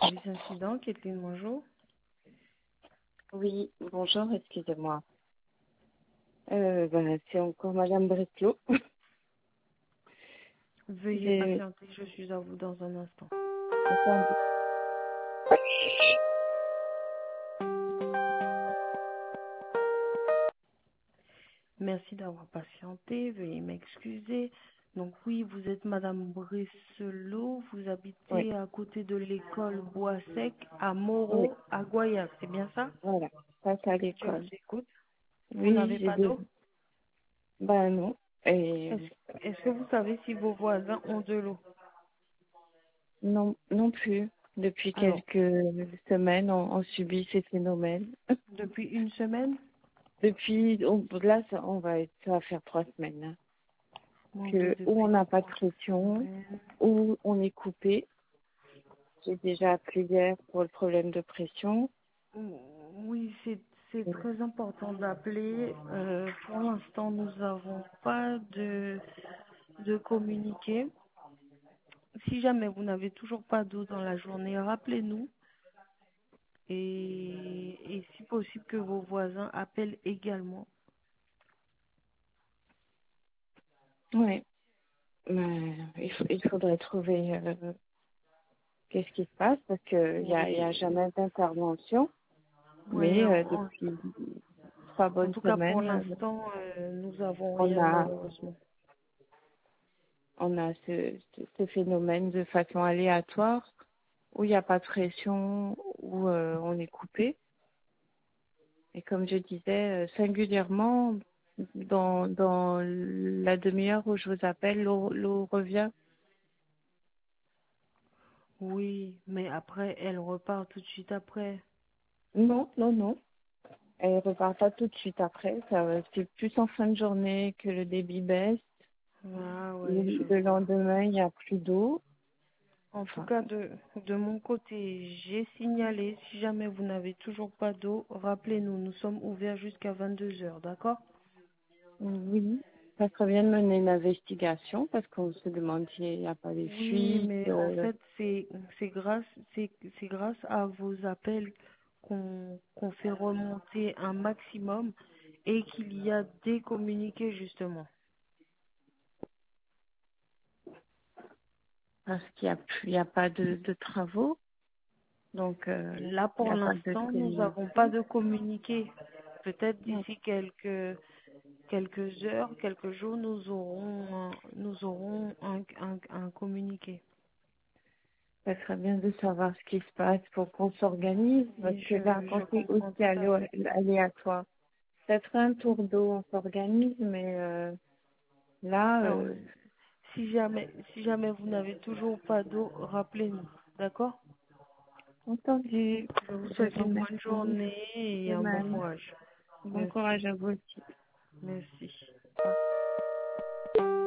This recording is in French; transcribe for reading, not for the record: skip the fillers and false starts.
Service incident, Kathleen, bonjour. Oui, bonjour, excusez-moi. C'est encore Madame Breslau. Veuillez J'ai patienter, je suis à vous dans un instant. entendu. Merci d'avoir patienté, veuillez m'excuser. Donc oui, vous êtes Madame Bresselot, vous Oui, habitez à côté de l'école Bois-Sec à oui, Moreau, à Goyac, c'est bien ça? voilà. Ça, c'est à Je vous l'école. écoute. Vous Oui, n'avez j'ai pas des... d'eau? Non. Et Est-ce que vous savez si vos voisins ont de l'eau? non, non plus. Depuis Alors, quelques semaines, on subit ces phénomènes. depuis une semaine, Là, ça va faire 3 semaines. Hein, manque d'eau que où on depuis n'a pas de 3 pression, semaines. où on est coupé. J'ai déjà appelé hier pour le problème de pression. Oui, c'est très important d'appeler. Pour l'instant, nous n'avons pas de communiqué. Si jamais vous n'avez toujours pas d'eau dans la journée, rappelez-nous et si possible que vos voisins appellent également. Oui. Il faudrait trouver qu'est-ce qui se passe parce qu'il y a Oui, jamais d'intervention. ouais, Mais depuis trois en bonnes tout cas pour semaines, l'instant, nous avons on rien a malheureusement. on a ce phénomène de façon aléatoire où il n'y a pas de pression, où on est coupé. Et comme je disais, singulièrement, dans la demi-heure où je vous appelle, l'eau revient. Oui, mais après, elle repart tout de suite après. Non, non, non. Elle repart pas tout de suite après. C'est plus en fin de journée que le débit baisse. Ah ouais, je Le vois. lendemain, il n'y a plus d'eau. En tout Enfin, cas, de mon côté, j'ai signalé. Si jamais vous n'avez toujours pas d'eau, rappelez-nous. Nous sommes ouverts jusqu'à 22 heures, d'accord? oui, ça serait bien de mener une investigation parce qu'on se demande s'il n'y a pas des Oui, fuites. mais en fait, c'est grâce c'est grâce à vos appels qu'on fait remonter un maximum et qu'il y a des communiqués justement. Parce il y a pas de travaux, donc Là, il n'y pour a pas de l'instant, nous n'avons pas communiqué. de communiqué. Peut-être Non, d'ici quelques heures, quelques jours, nous aurons un communiqué. ça serait bien de savoir ce qui se passe pour qu'on s'organise, parce Et que là, je quand c'est comprends aussi tout à fait. aléatoire, ça serait un tour d'eau, on s'organise, mais là, Alors, si jamais vous n'avez toujours pas d'eau, rappelez-nous. D'accord? entendu, Je vous je souhaite vous une bonne remercie journée et de un bon même. courage. Bon Merci. courage à vous aussi. Merci.